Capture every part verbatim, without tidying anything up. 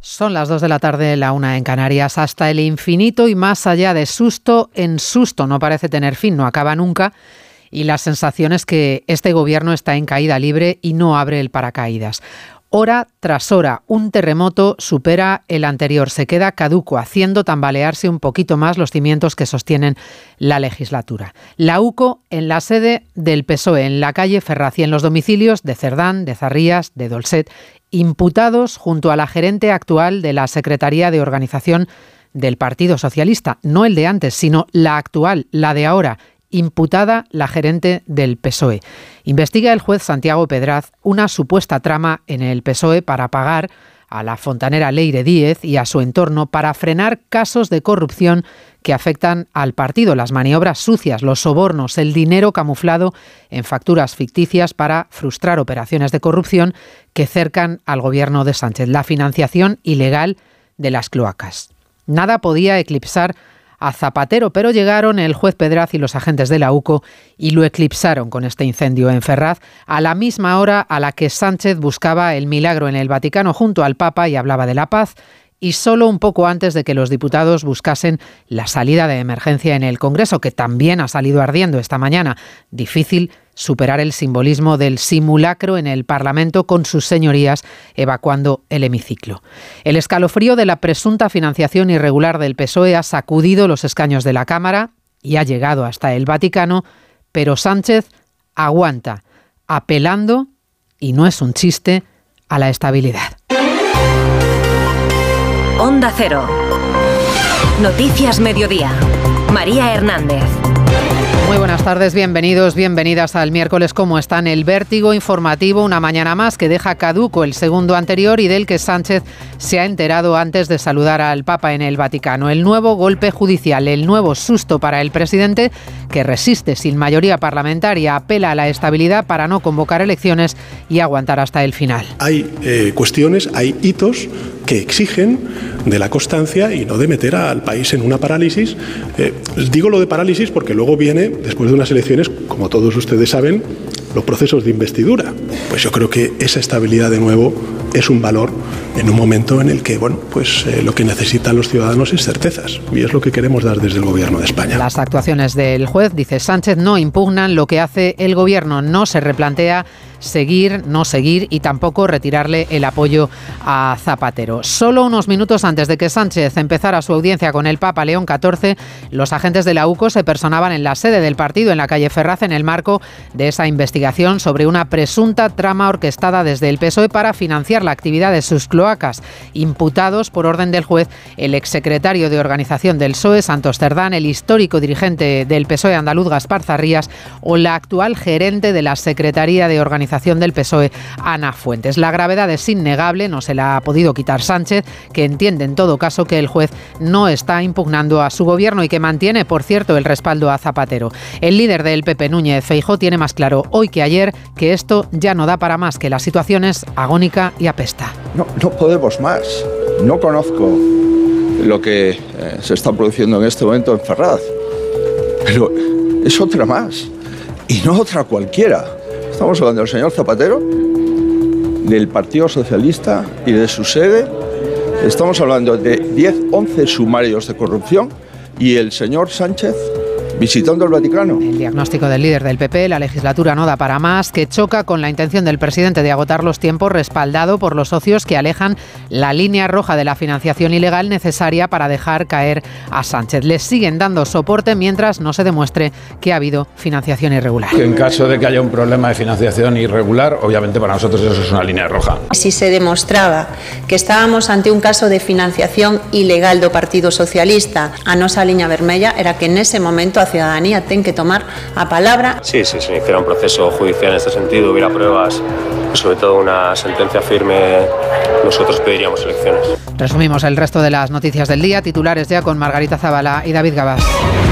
Son las dos de la tarde, la una en Canarias. Hasta el infinito y más allá, de susto en susto. No parece tener fin, no acaba nunca. Y la sensación es que este gobierno está en caída libre y no abre el paracaídas. Hora tras hora, un terremoto supera el anterior, se queda caduco, haciendo tambalearse un poquito más los cimientos que sostienen la legislatura. La U C O en la sede del P S O E, en la calle Ferraz, y en los domicilios de Cerdán, de Zarrías, de Dolcet, imputados junto a la gerente actual de la Secretaría de Organización del Partido Socialista, no el de antes, sino la actual, la de ahora, imputada la gerente del P S O E. Investiga el juez Santiago Pedraz una supuesta trama en el P S O E para pagar a la fontanera Leire Díez y a su entorno para frenar casos de corrupción que afectan al partido, las maniobras sucias, los sobornos, el dinero camuflado en facturas ficticias para frustrar operaciones de corrupción que cercan al gobierno de Sánchez, la financiación ilegal de las cloacas. Nada podía eclipsar a Zapatero, pero llegaron el juez Pedraz y los agentes de la U C O y lo eclipsaron con este incendio en Ferraz a la misma hora a la que Sánchez buscaba el milagro en el Vaticano junto al Papa y hablaba de la paz, y solo un poco antes de que los diputados buscasen la salida de emergencia en el Congreso, que también ha salido ardiendo esta mañana. Difícil superar el simbolismo del simulacro en el Parlamento con sus señorías evacuando el hemiciclo. El escalofrío de la presunta financiación irregular del P S O E ha sacudido los escaños de la Cámara y ha llegado hasta el Vaticano, pero Sánchez aguanta, apelando, y no es un chiste, a la estabilidad. Onda Cero. Noticias Mediodía. María Hernández. Muy buenas tardes, bienvenidos, bienvenidas al miércoles. ¿Cómo están? El vértigo informativo, una mañana más que deja caduco el segundo anterior y del que Sánchez se ha enterado antes de saludar al Papa en el Vaticano. El nuevo golpe judicial, el nuevo susto para el presidente, que resiste sin mayoría parlamentaria, apela a la estabilidad para no convocar elecciones y aguantar hasta el final. Hay eh, cuestiones, hay hitos que exigen de la constancia y no de meter al país en una parálisis. Eh, digo lo de parálisis porque luego viene, después de unas elecciones, como todos ustedes saben, los procesos de investidura. Pues yo creo que esa estabilidad de nuevo es un valor en un momento en el que, bueno, pues eh, lo que necesitan los ciudadanos es certezas, y es lo que queremos dar desde el Gobierno de España. Las actuaciones del juez, dice Sánchez, no impugnan lo que hace el Gobierno, no se replantea seguir, no seguir y tampoco retirarle el apoyo a Zapatero. Solo unos minutos antes de que Sánchez empezara su audiencia con el Papa León catorce, los agentes de la U C O se personaban en la sede del partido en la calle Ferraz en el marco de esa investigación sobre una presunta trama orquestada desde el P S O E para financiar la actividad de sus cloacas. Imputados por orden del juez el exsecretario de Organización del P S O E, Santos Cerdán, el histórico dirigente del P S O E andaluz, Gaspar Zarrías, o la actual gerente de la Secretaría de Organización del P S O E, Ana Fuentes. La gravedad es innegable, no se la ha podido quitar Sánchez, que entiende en todo caso que el juez no está impugnando a su gobierno y que mantiene, por cierto, el respaldo a Zapatero. El líder del P P, Núñez Feijóo, tiene más claro hoy que ayer que esto ya no da para más, que la situación es agónica y apesta. No, no podemos más. No conozco lo que eh, se está produciendo en este momento en Ferraz, pero es otra más y no otra cualquiera. Estamos hablando del señor Zapatero, del Partido Socialista y de su sede. Estamos hablando de diez, once sumarios de corrupción y el señor Sánchez visitando el Vaticano. El diagnóstico del líder del P P, la legislatura no da para más, que choca con la intención del presidente de agotar los tiempos, respaldado por los socios que alejan la línea roja de la financiación ilegal necesaria para dejar caer a Sánchez. Les siguen dando soporte mientras no se demuestre que ha habido financiación irregular. En caso de que haya un problema de financiación irregular, obviamente para nosotros eso es una línea roja. Si se demostraba que estábamos ante un caso de financiación ilegal do Partido Socialista, a nosa liña vermella era que en ese momento a ciudadanía ten que tomar a palabra. Sí, sí, si se iniciara un proceso judicial en este sentido, hubiera pruebas y sobre todo una sentencia firme, nosotros pediríamos elecciones. Resumimos el resto de las noticias del día, titulares ya con Margarita Zavala y David Gabás. El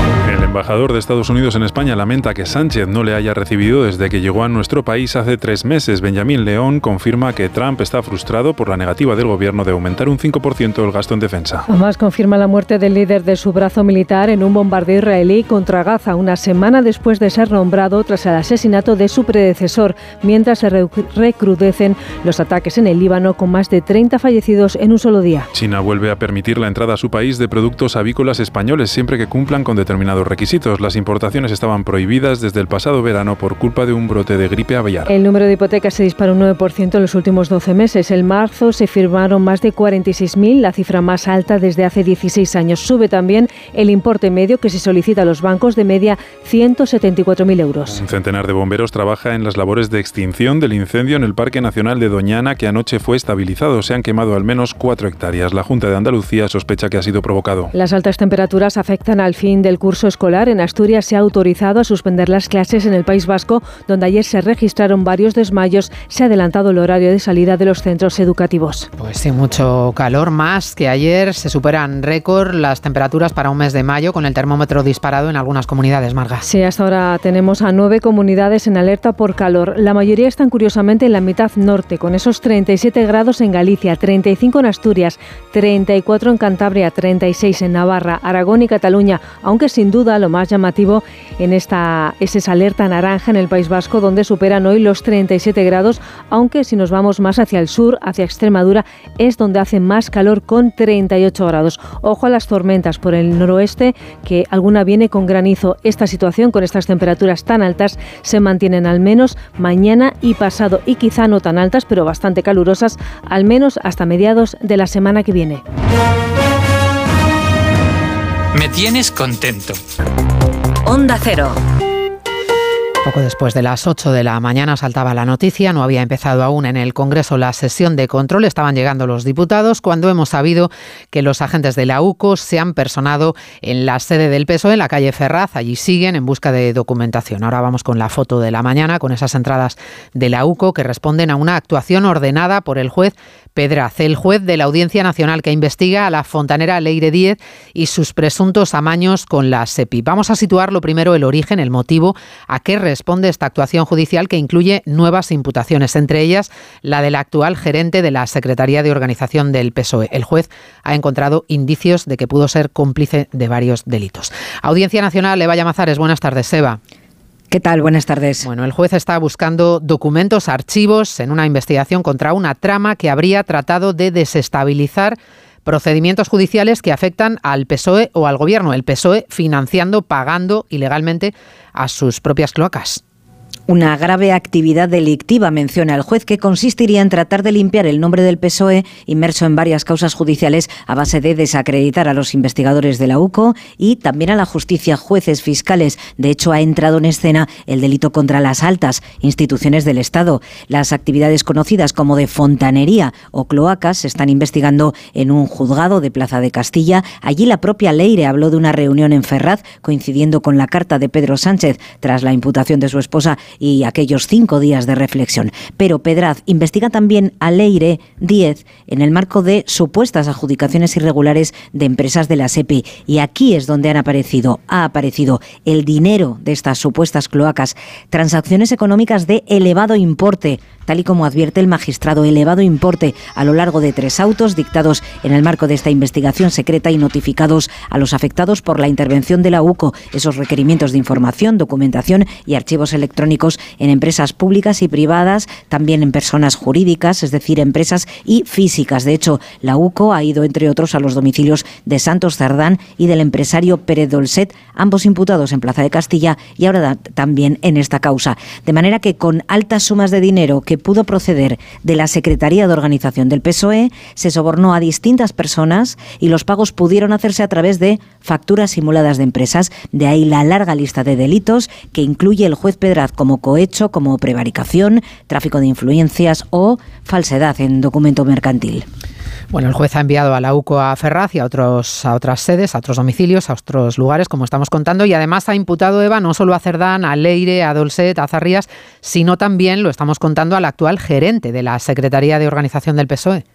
embajador de Estados Unidos en España lamenta que Sánchez no le haya recibido desde que llegó a nuestro país hace tres meses. Benjamín León confirma que Trump está frustrado por la negativa del gobierno de aumentar un cinco por ciento el gasto en defensa. Hamas confirma la muerte del líder de su brazo militar en un bombardeo israelí contra Gaza, una semana después de ser nombrado tras el asesinato de su predecesor, mientras se recrudecen los ataques en el Líbano con más de treinta fallecidos en un solo día. China vuelve a permitir la entrada a su país de productos avícolas españoles siempre que cumplan con determinados requisitos. Las importaciones estaban prohibidas desde el pasado verano por culpa de un brote de gripe aviar. El número de hipotecas se disparó un nueve por ciento en los últimos doce meses. En marzo se firmaron más de cuarenta y seis mil, la cifra más alta desde hace dieciséis años. Sube también el importe medio que se solicita a los bancos, de media ciento setenta y cuatro mil euros. Un centenar de bomberos trabaja en las labores de extinción del incendio en el Parque Nacional de Doñana, que anoche fue estabilizado. Se han quemado al menos cuatro hectáreas. La Junta de Andalucía sospecha que ha sido provocado. Las altas temperaturas afectan al fin del curso escolar. En Asturias se ha autorizado a suspender las clases. En el País Vasco, donde ayer se registraron varios desmayos, se ha adelantado el horario de salida de los centros educativos. Pues sí, mucho calor, más que ayer. Se superan récord las temperaturas para un mes de mayo, con el termómetro disparado en algunas comunidades, Marga. Sí, hasta ahora tenemos a nueve comunidades en alerta por calor. La mayoría están curiosamente en la mitad norte, con esos treinta y siete grados en Galicia, treinta y cinco en Asturias, treinta y cuatro en Cantabria, treinta y seis en Navarra, Aragón y Cataluña, aunque sin duda lo más llamativo en esta es esa alerta naranja en el País Vasco, donde superan hoy los treinta y siete grados, aunque si nos vamos más hacia el sur, hacia Extremadura, es donde hace más calor con treinta y ocho grados. Ojo a las tormentas por el noroeste, que alguna viene con granizo. Esta situación, con estas temperaturas tan altas, se mantienen al menos mañana y pasado, y quizá no tan altas, pero bastante calurosas, al menos hasta mediados de la semana que viene. Me tienes contento. Onda Cero. Poco después de las ocho de la mañana saltaba la noticia. No había empezado aún en el Congreso la sesión de control. Estaban llegando los diputados cuando hemos sabido que los agentes de la U C O se han personado en la sede del P S O E, en la calle Ferraz. Allí siguen en busca de documentación. Ahora vamos con la foto de la mañana, con esas entradas de la U C O que responden a una actuación ordenada por el juez Pedraz, el juez de la Audiencia Nacional que investiga a la fontanera Leire Díez y sus presuntos amaños con la SEPI. Vamos a situar lo primero el origen, el motivo, a qué responde esta actuación judicial, que incluye nuevas imputaciones, entre ellas la del actual gerente de la Secretaría de Organización del P S O E. El juez ha encontrado indicios de que pudo ser cómplice de varios delitos. Audiencia Nacional, Eva Llamazares, buenas tardes, Eva. ¿Qué tal? Buenas tardes. Bueno, el juez está buscando documentos, archivos en una investigación contra una trama que habría tratado de desestabilizar procedimientos judiciales que afectan al P S O E o al Gobierno. El P S O E financiando, pagando ilegalmente a sus propias cloacas. Una grave actividad delictiva, menciona el juez, que consistiría en tratar de limpiar el nombre del P S O E, inmerso en varias causas judiciales, a base de desacreditar a los investigadores de la U C O y también a la justicia, jueces, fiscales. De hecho, ha entrado en escena el delito contra las altas instituciones del Estado. Las actividades conocidas como de fontanería o cloacas se están investigando en un juzgado de Plaza de Castilla. Allí la propia Leire habló de una reunión en Ferraz, coincidiendo con la carta de Pedro Sánchez tras la imputación de su esposa y aquellos cinco días de reflexión. Pero Pedraz investiga también a Leire Díez en el marco de supuestas adjudicaciones irregulares de empresas de la SEPI. Y aquí es donde han aparecido, ha aparecido el dinero de estas supuestas cloacas, transacciones económicas de elevado importe, tal y como advierte el magistrado, elevado importe a lo largo de tres autos dictados en el marco de esta investigación secreta y notificados a los afectados por la intervención de la U C O, esos requerimientos de información, documentación y archivos electrónicos en empresas públicas y privadas, también en personas jurídicas, es decir, empresas y físicas. De hecho, la U C O ha ido, entre otros, a los domicilios de Santos Cerdán y del empresario Pérez Dolcet, ambos imputados en Plaza de Castilla y ahora también en esta causa. De manera que con altas sumas de dinero que pudo proceder de la Secretaría de Organización del P S O E, se sobornó a distintas personas y los pagos pudieron hacerse a través de facturas simuladas de empresas. De ahí la larga lista de delitos que incluye el juez Pedraz como cohecho, como prevaricación, tráfico de influencias o falsedad en documento mercantil. Bueno, el juez ha enviado a la U C O a Ferraz y a, otros, a otras sedes, a otros domicilios, a otros lugares, como estamos contando, y además ha imputado, Eva, no solo a Cerdán, a Leire, a Dolcet, a Zarrías, sino también, lo estamos contando, al actual gerente de la Secretaría de Organización del P S O E.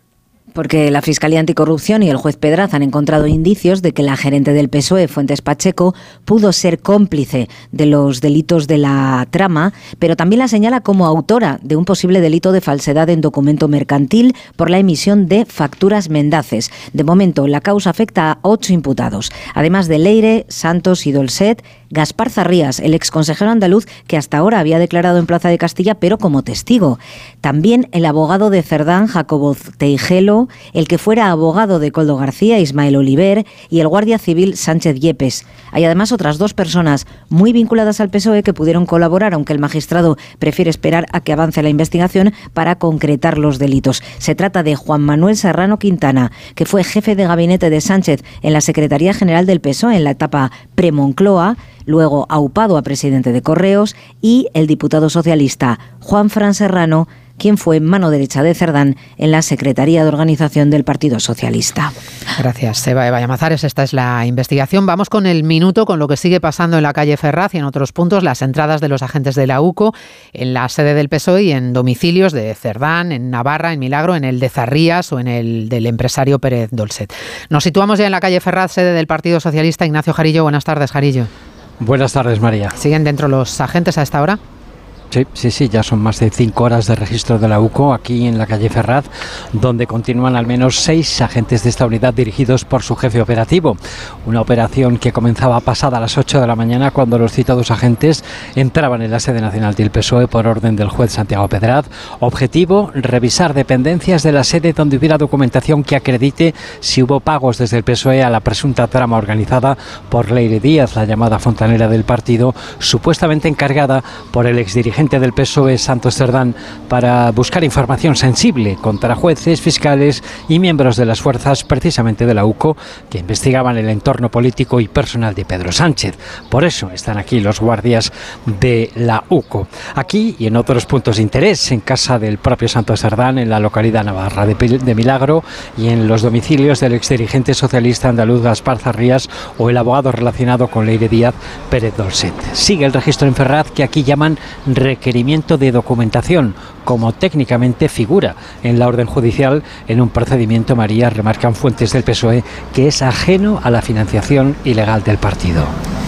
porque la Fiscalía Anticorrupción y el juez Pedraz han encontrado indicios de que la gerente del P S O E, Fuentes Pacheco, pudo ser cómplice de los delitos de la trama, pero también la señala como autora de un posible delito de falsedad en documento mercantil por la emisión de facturas mendaces. De momento, la causa afecta a ocho imputados, además de Leire, Santos y Dolcet. Gaspar Zarrías, el exconsejero andaluz que hasta ahora había declarado en Plaza de Castilla, pero como testigo. También el abogado de Cerdán, Jacobo Teijelo, el que fuera abogado de Coldo García, Ismael Oliver, y el guardia civil Sánchez Yepes. Hay además otras dos personas muy vinculadas al P S O E que pudieron colaborar, aunque el magistrado prefiere esperar a que avance la investigación para concretar los delitos. Se trata de Juan Manuel Serrano Quintana, que fue jefe de gabinete de Sánchez en la Secretaría General del P S O E en la etapa pre-Moncloa, luego aupado a presidente de Correos, y el diputado socialista Juan Fran Serrano, quien fue mano derecha de Cerdán en la Secretaría de Organización del Partido Socialista. Gracias, Eva, Eva Llamazares. Esta es la investigación. Vamos con el minuto, con lo que sigue pasando en la calle Ferraz y en otros puntos, las entradas de los agentes de la UCO en la sede del P S O E y en domicilios de Cerdán, en Navarra, en Milagro, en el de Zarrías o en el del empresario Pérez Dolcet. Nos situamos ya en la calle Ferraz, sede del Partido Socialista. Ignacio Jarillo, buenas tardes, Jarillo. Buenas tardes, María. ¿Siguen dentro los agentes a esta hora? Sí, sí, sí, ya son más de cinco horas de registro de la UCO aquí en la calle Ferraz, donde continúan al menos seis agentes de esta unidad dirigidos por su jefe operativo. Una operación que comenzaba pasada a las ocho de la mañana cuando los citados agentes entraban en la sede nacional del P S O E por orden del juez Santiago Pedraz. Objetivo, revisar dependencias de la sede donde hubiera documentación que acredite si hubo pagos desde el P S O E a la presunta trama organizada por Leire Díaz, la llamada fontanera del partido, supuestamente encargada por el exdirigente del P S O E, Santos Cerdán, para buscar información sensible contra jueces, fiscales y miembros de las fuerzas precisamente de la UCO que investigaban el entorno político y personal de Pedro Sánchez. Por eso están aquí los guardias de la UCO. Aquí y en otros puntos de interés, en casa del propio Santos Cerdán, en la localidad navarra de, de Milagro, y en los domicilios del exdirigente socialista andaluz Gaspar Zarrías o el abogado relacionado con Leire Díaz, Pérez Dolcet. Sigue el registro en Ferraz, que aquí llaman requerimiento de documentación, como técnicamente figura en la orden judicial en un procedimiento, María, remarcan fuentes del P S O E, que es ajeno a la financiación ilegal del partido.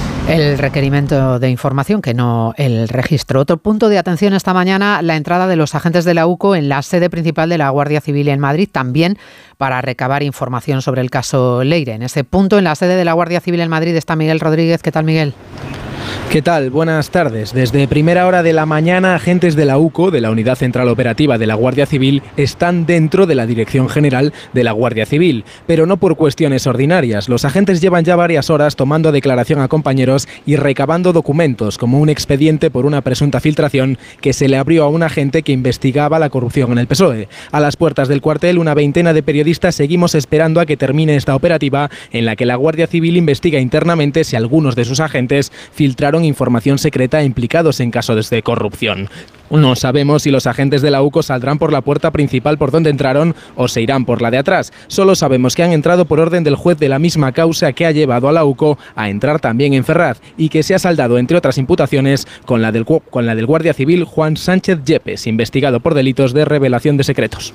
El requerimiento de información, que no el registro. Otro punto de atención esta mañana, la entrada de los agentes de la UCO en la sede principal de la Guardia Civil en Madrid, también para recabar información sobre el caso Leire. En ese punto, en la sede de la Guardia Civil en Madrid, está Miguel Rodríguez. ¿Qué tal, Miguel? ¿Qué tal? Buenas tardes. Desde primera hora de la mañana, agentes de la UCO, de la Unidad Central Operativa de la Guardia Civil, están dentro de la Dirección General de la Guardia Civil, pero no por cuestiones ordinarias. Los agentes llevan ya varias horas tomando declaración a compañeros y recabando documentos, como un expediente por una presunta filtración que se le abrió a un agente que investigaba la corrupción en el P S O E. A las puertas del cuartel, una veintena de periodistas seguimos esperando a que termine esta operativa, en la que la Guardia Civil investiga internamente si algunos de sus agentes filtraron información secreta implicados en casos de corrupción. No sabemos si los agentes de la UCO saldrán por la puerta principal por donde entraron o se irán por la de atrás. Solo sabemos que han entrado por orden del juez de la misma causa que ha llevado a la UCO a entrar también en Ferraz y que se ha saldado, entre otras imputaciones, con la del, con la del guardia civil Juan Sánchez Yepes, investigado por delitos de revelación de secretos.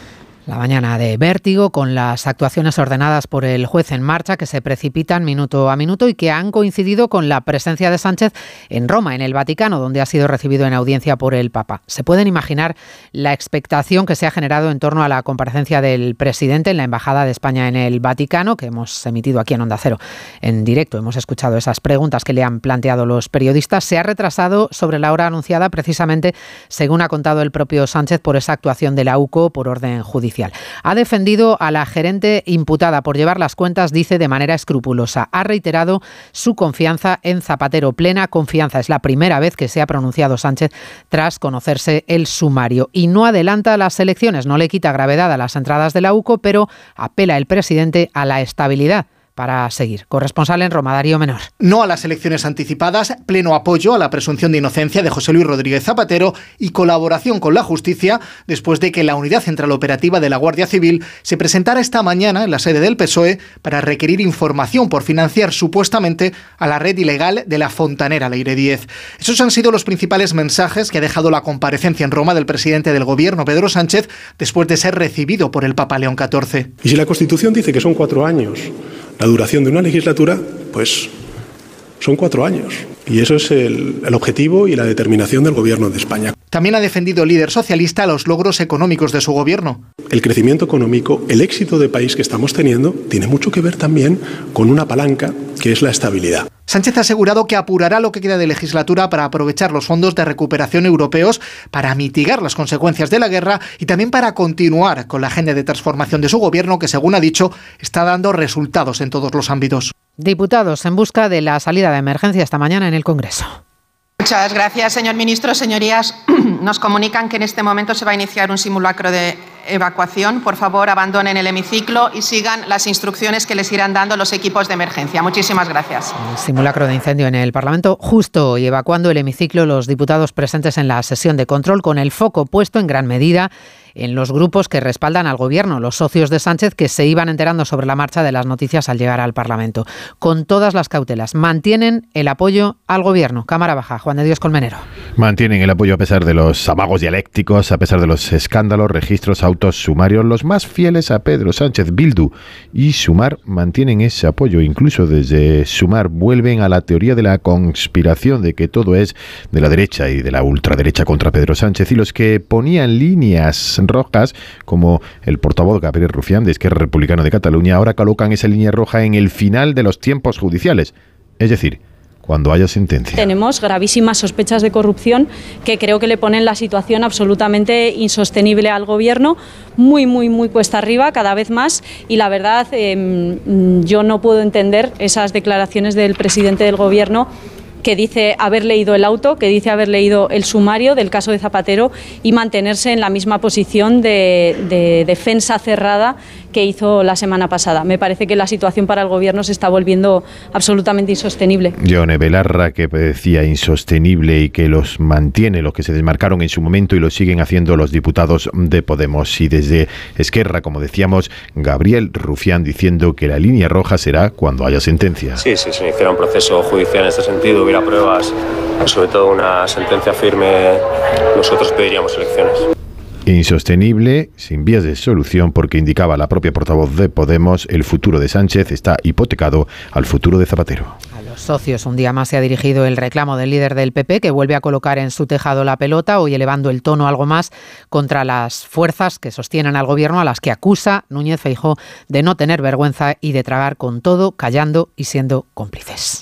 La mañana de vértigo, con las actuaciones ordenadas por el juez en marcha que se precipitan minuto a minuto y que han coincidido con la presencia de Sánchez en Roma, en el Vaticano, donde ha sido recibido en audiencia por el Papa. Se pueden imaginar la expectación que se ha generado en torno a la comparecencia del presidente en la Embajada de España en el Vaticano, que hemos emitido aquí en Onda Cero en directo. Hemos escuchado esas preguntas que le han planteado los periodistas. Se ha retrasado sobre la hora anunciada, precisamente, según ha contado el propio Sánchez, por esa actuación de la UCO por orden judicial. Ha defendido a la gerente imputada por llevar las cuentas, dice, de manera escrupulosa. Ha reiterado su confianza en Zapatero. Plena confianza. Es la primera vez que se ha pronunciado Sánchez tras conocerse el sumario. Y no adelanta las elecciones, no le quita gravedad a las entradas de la UCO, pero apela el presidente a la estabilidad para seguir. Corresponsal en Roma, Darío Menor. No a las elecciones anticipadas, pleno apoyo a la presunción de inocencia de José Luis Rodríguez Zapatero y colaboración con la justicia después de que la Unidad Central Operativa de la Guardia Civil se presentara esta mañana en la sede del P S O E para requerir información por financiar supuestamente a la red ilegal de la fontanera Leire diez. Esos han sido los principales mensajes que ha dejado la comparecencia en Roma del presidente del Gobierno, Pedro Sánchez, después de ser recibido por el Papa León catorce. Y si la Constitución dice que son cuatro años la duración de una legislatura, pues son cuatro años. Y eso es el, el objetivo y la determinación del Gobierno de España. También ha defendido el líder socialista los logros económicos de su gobierno. El crecimiento económico, el éxito de país que estamos teniendo, tiene mucho que ver también con una palanca que es la estabilidad. Sánchez ha asegurado que apurará lo que queda de legislatura para aprovechar los fondos de recuperación europeos para mitigar las consecuencias de la guerra y también para continuar con la agenda de transformación de su gobierno que, según ha dicho, está dando resultados en todos los ámbitos. Diputados en busca de la salida de emergencia esta mañana en el Congreso. Muchas gracias, señor ministro. Señorías, nos comunican que en este momento se va a iniciar un simulacro de evacuación. Por favor, abandonen el hemiciclo y sigan las instrucciones que les irán dando los equipos de emergencia. Muchísimas gracias. El simulacro de incendio en el Parlamento justo hoy, evacuando el hemiciclo los diputados presentes en la sesión de control con el foco puesto en gran medida en los grupos que respaldan al Gobierno, los socios de Sánchez que se iban enterando sobre la marcha de las noticias al llegar al Parlamento. Con todas las cautelas, mantienen el apoyo al Gobierno. Cámara Baja, Juan de Dios Colmenero. Mantienen el apoyo a pesar de los amagos dialécticos, a pesar de los escándalos, registros, autos sumarios. Los más fieles a Pedro Sánchez, Bildu y Sumar mantienen ese apoyo. Incluso desde Sumar vuelven a la teoría de la conspiración de que todo es de la derecha y de la ultraderecha contra Pedro Sánchez. Y los que ponían líneas rojas, como el portavoz Gabriel Rufián de Esquerra Republicana de Cataluña, ahora colocan esa línea roja en el final de los tiempos judiciales. Es decir, cuando haya sentencia. Tenemos gravísimas sospechas de corrupción que creo que le ponen la situación absolutamente insostenible al Gobierno, muy, muy, muy cuesta arriba, cada vez más, y la verdad, eh, yo no puedo entender esas declaraciones del presidente del Gobierno que dice haber leído el auto, que dice haber leído el sumario del caso de Zapatero y mantenerse en la misma posición de, de defensa cerrada que hizo la semana pasada. Me parece que la situación para el Gobierno se está volviendo absolutamente insostenible. Yone Belarra, que decía insostenible y que los mantiene, los que se desmarcaron en su momento y lo siguen haciendo los diputados de Podemos. Y desde Esquerra, como decíamos, Gabriel Rufián diciendo que la línea roja será cuando haya sentencia. Sí, sí, se iniciara un proceso judicial en este sentido, hubiera pruebas, sobre todo una sentencia firme, nosotros pediríamos elecciones. Insostenible, sin vías de solución, porque indicaba la propia portavoz de Podemos, el futuro de Sánchez está hipotecado al futuro de Zapatero. A los socios, un día más se ha dirigido el reclamo del líder del P P, que vuelve a colocar en su tejado la pelota, hoy elevando el tono algo más contra las fuerzas que sostienen al Gobierno, a las que acusa Núñez Feijóo de no tener vergüenza y de tragar con todo, callando y siendo cómplices.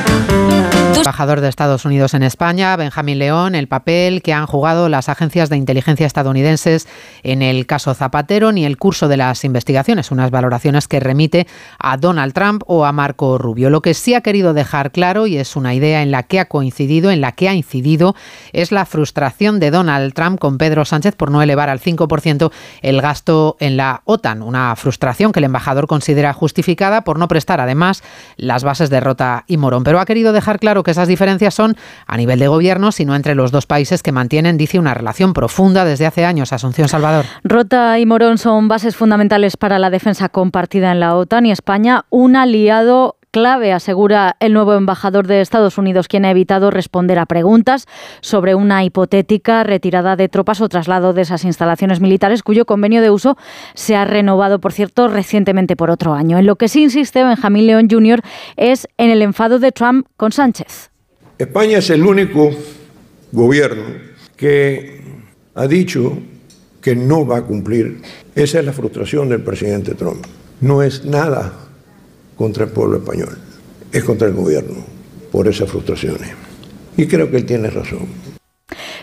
El embajador de Estados Unidos en España, Benjamín León, el papel que han jugado las agencias de inteligencia estadounidenses en el caso Zapatero, ni el curso de las investigaciones, unas valoraciones que remite a Donald Trump o a Marco Rubio. Lo que sí ha querido dejar claro, y es una idea en la que ha coincidido, en la que ha incidido, es la frustración de Donald Trump con Pedro Sánchez por no elevar al cinco por ciento el gasto en la OTAN, una frustración que el embajador considera justificada por no prestar además las bases de Rota y Morón. Pero ha querido dejar claro que esas diferencias son a nivel de gobierno, sino entre los dos países que mantienen, dice, una relación profunda desde hace años. Asunción Salvador. Rota y Morón son bases fundamentales para la defensa compartida en la OTAN y España, un aliado clave, asegura el nuevo embajador de Estados Unidos, quien ha evitado responder a preguntas sobre una hipotética retirada de tropas o traslado de esas instalaciones militares, cuyo convenio de uso se ha renovado, por cierto, recientemente por otro año. En lo que sí insiste Benjamín León junior es en el enfado de Trump con Sánchez. España es el único gobierno que ha dicho que no va a cumplir. Esa es la frustración del presidente Trump. No es nada contra el pueblo español, es contra el gobierno, por esas frustraciones. Y creo que él tiene razón.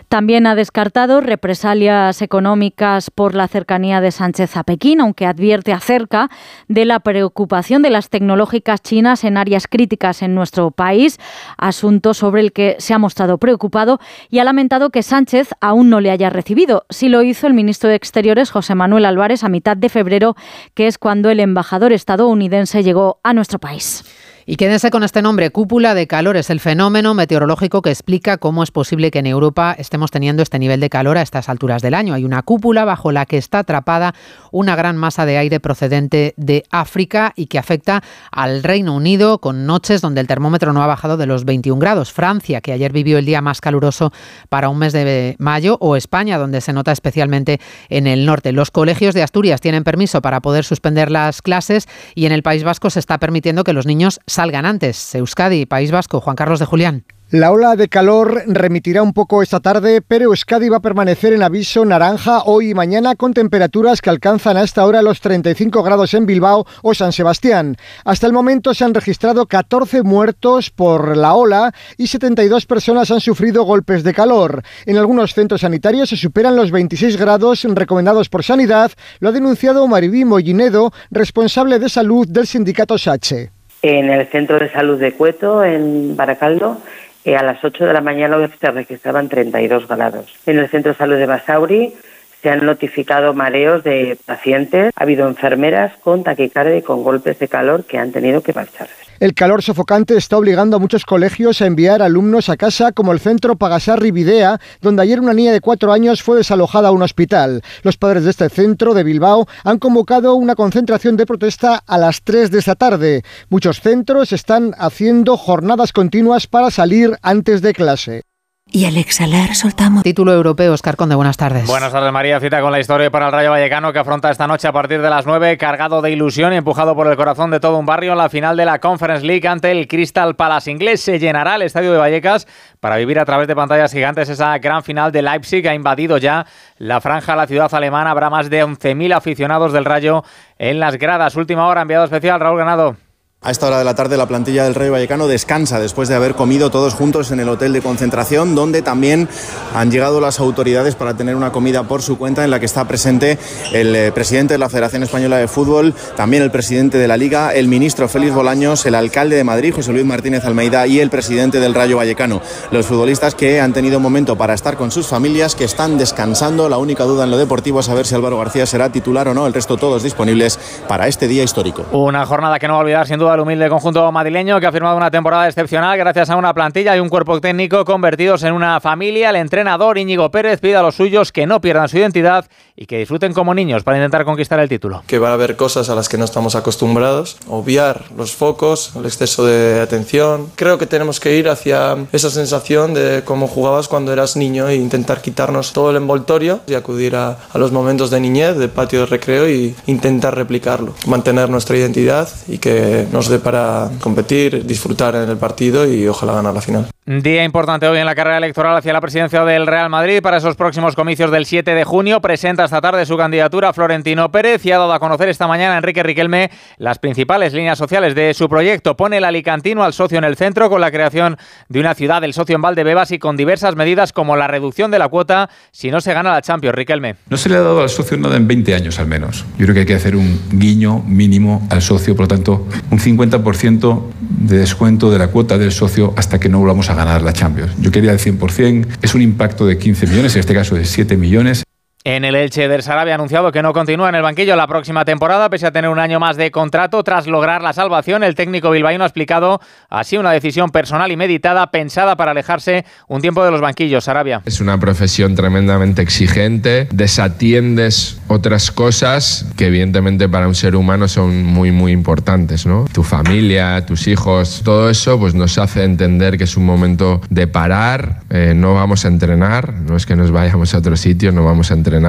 También ha descartado represalias económicas por la cercanía de Sánchez a Pekín, aunque advierte acerca de la preocupación de las tecnológicas chinas en áreas críticas en nuestro país, asunto sobre el que se ha mostrado preocupado y ha lamentado que Sánchez aún no le haya recibido. Sí lo hizo el ministro de Exteriores, José Manuel Álvarez, a mitad de febrero, que es cuando el embajador estadounidense llegó a nuestro país. Y quédense con este nombre, cúpula de calor. Es el fenómeno meteorológico que explica cómo es posible que en Europa estemos teniendo este nivel de calor a estas alturas del año. Hay una cúpula bajo la que está atrapada una gran masa de aire procedente de África y que afecta al Reino Unido, con noches donde el termómetro no ha bajado de los veintiún grados. Francia, que ayer vivió el día más caluroso para un mes de mayo, o España, donde se nota especialmente en el norte. Los colegios de Asturias tienen permiso para poder suspender las clases y en el País Vasco se está permitiendo que los niños salgan antes. Euskadi, País Vasco, Juan Carlos de Julián. La ola de calor remitirá un poco esta tarde, pero Euskadi va a permanecer en aviso naranja hoy y mañana con temperaturas que alcanzan a esta hora los treinta y cinco grados en Bilbao o San Sebastián. Hasta el momento se han registrado catorce muertos por la ola y setenta y dos personas han sufrido golpes de calor. En algunos centros sanitarios se superan los veintiséis grados recomendados por Sanidad, lo ha denunciado Maribí Mollinedo, responsable de salud del sindicato SACHE. En el centro de salud de Cueto, en Baracaldo, Eh, a las ocho de la mañana se registraban treinta y dos grados. En el Centro de Salud de Basauri se han notificado mareos de pacientes. Ha habido enfermeras con taquicardia y con golpes de calor que han tenido que marcharse. El calor sofocante está obligando a muchos colegios a enviar alumnos a casa, como el centro Pagasarri Bidea, donde ayer una niña de cuatro años fue desalojada a un hospital. Los padres de este centro de Bilbao han convocado una concentración de protesta a las tres de esta tarde. Muchos centros están haciendo jornadas continuas para salir antes de clase. Y al exhalar soltamos. Título europeo, Óscar Conde, buenas tardes. Buenas tardes, María. Cita con la historia para el Rayo Vallecano, que afronta esta noche a partir de las nueve, cargado de ilusión y empujado por el corazón de todo un barrio, en la final de la Conference League ante el Crystal Palace inglés. Se llenará el estadio de Vallecas para vivir a través de pantallas gigantes esa gran final de Leipzig. Ha invadido ya la franja la ciudad alemana. Habrá más de once mil aficionados del Rayo en las gradas. Última hora, enviado especial, Raúl Ganado. A esta hora de la tarde la plantilla del Rayo Vallecano descansa después de haber comido todos juntos en el hotel de concentración, donde también han llegado las autoridades para tener una comida por su cuenta, en la que está presente el eh, presidente de la Federación Española de Fútbol, también el presidente de la Liga, el ministro Félix Bolaños, el alcalde de Madrid, José Luis Martínez Almeida, y el presidente del Rayo Vallecano. Los futbolistas que han tenido un momento para estar con sus familias, que están descansando. La única duda en lo deportivo es saber si Álvaro García será titular o no. El resto todos disponibles para este día histórico. Una jornada que no va a olvidar sin duda el humilde conjunto madrileño, que ha firmado una temporada excepcional gracias a una plantilla y un cuerpo técnico convertidos en una familia. El entrenador Íñigo Pérez pide a los suyos que no pierdan su identidad y que disfruten como niños para intentar conquistar el título. Que va a haber cosas a las que no estamos acostumbrados, obviar los focos, el exceso de atención. Creo que tenemos que ir hacia esa sensación de cómo jugabas cuando eras niño e intentar quitarnos todo el envoltorio y acudir a, a los momentos de niñez, de patio de recreo, e intentar replicarlo, mantener nuestra identidad y que nos dé para competir, disfrutar en el partido y ojalá ganar la final. Día importante hoy en la carrera electoral hacia la presidencia del Real Madrid. Para esos próximos comicios del siete de junio presenta esta tarde su candidatura Florentino Pérez y ha dado a conocer esta mañana Enrique Riquelme las principales líneas sociales de su proyecto. Pone el alicantino al socio en el centro, con la creación de una ciudad del socio en Valdebebas y con diversas medidas como la reducción de la cuota si no se gana la Champions. Riquelme. No se le ha dado al socio nada en veinte años al menos. Yo creo que hay que hacer un guiño mínimo al socio, por lo tanto un cincuenta por ciento de descuento de la cuota del socio hasta que no volvamos a ganar la Champions. Yo quería el cien por ciento, es un impacto de quince millones, en este caso de siete millones. En el Elche, del Sarabia ha anunciado que no continúa en el banquillo la próxima temporada, pese a tener un año más de contrato. Tras lograr la salvación, el técnico bilbaíno ha explicado así una decisión personal y meditada, pensada para alejarse un tiempo de los banquillos. Sarabia. Es una profesión tremendamente exigente, desatiendes otras cosas que evidentemente para un ser humano son muy muy importantes, ¿no? Tu familia, tus hijos, todo eso pues nos hace entender que es un momento de parar, eh, no vamos a entrenar, no es que nos vayamos a otro sitio, no vamos a entrenar.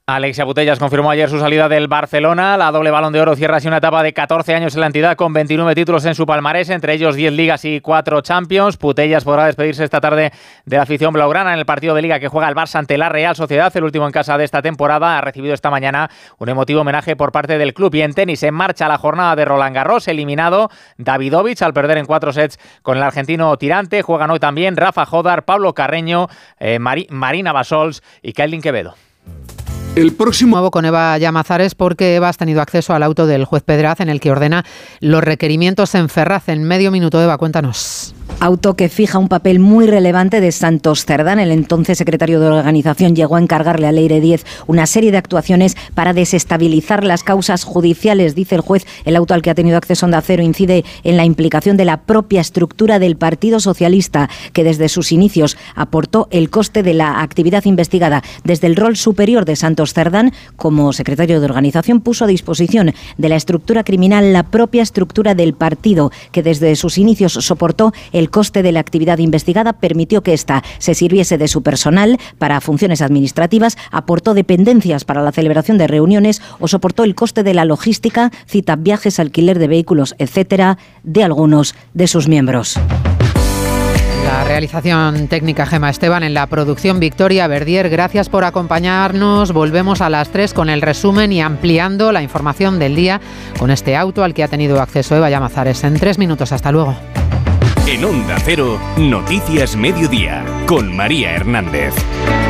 Alexia Putellas confirmó ayer su salida del Barcelona. La doble Balón de Oro cierra así una etapa de catorce años en la entidad con veintinueve títulos en su palmarés, entre ellos diez ligas y cuatro Champions. Putellas podrá despedirse esta tarde de la afición blaugrana en el partido de Liga que juega el Barça ante la Real Sociedad, el último en casa de esta temporada. Ha recibido esta mañana un emotivo homenaje por parte del club. Y en tenis, en marcha la jornada de Roland Garros, eliminado Davidovich al perder en cuatro sets con el argentino tirante. Juegan hoy también Rafa Jodar, Pablo Carreño, eh, Mari- Marina Basols y Kailin Quevedo. El próximo nuevo con Eva Llamazares, porque Eva has tenido acceso al auto del juez Pedraz en el que ordena los requerimientos en Ferraz. En medio minuto, Eva, cuéntanos. Auto que fija un papel muy relevante de Santos Cerdán. El entonces secretario de organización llegó a encargarle a Leire Díez una serie de actuaciones para desestabilizar las causas judiciales, dice el juez. El auto al que ha tenido acceso Onda Cero incide en la implicación de la propia estructura del Partido Socialista, que desde sus inicios aportó el coste de la actividad investigada. Desde el rol superior de Santos Cerdán, como secretario de organización, puso a disposición de la estructura criminal la propia estructura del partido, que desde sus inicios soportó el coste de la actividad investigada, permitió que ésta se sirviese de su personal para funciones administrativas, aportó dependencias para la celebración de reuniones o soportó el coste de la logística, cita, viajes, alquiler de vehículos, etcétera, de algunos de sus miembros. La realización técnica Gema Esteban, en la producción Victoria Verdier. Gracias por acompañarnos. Volvemos a las tres con el resumen y ampliando la información del día con este auto al que ha tenido acceso Eva Llamazares. En tres minutos. Hasta luego. En Onda Cero, Noticias Mediodía, con María Hernández.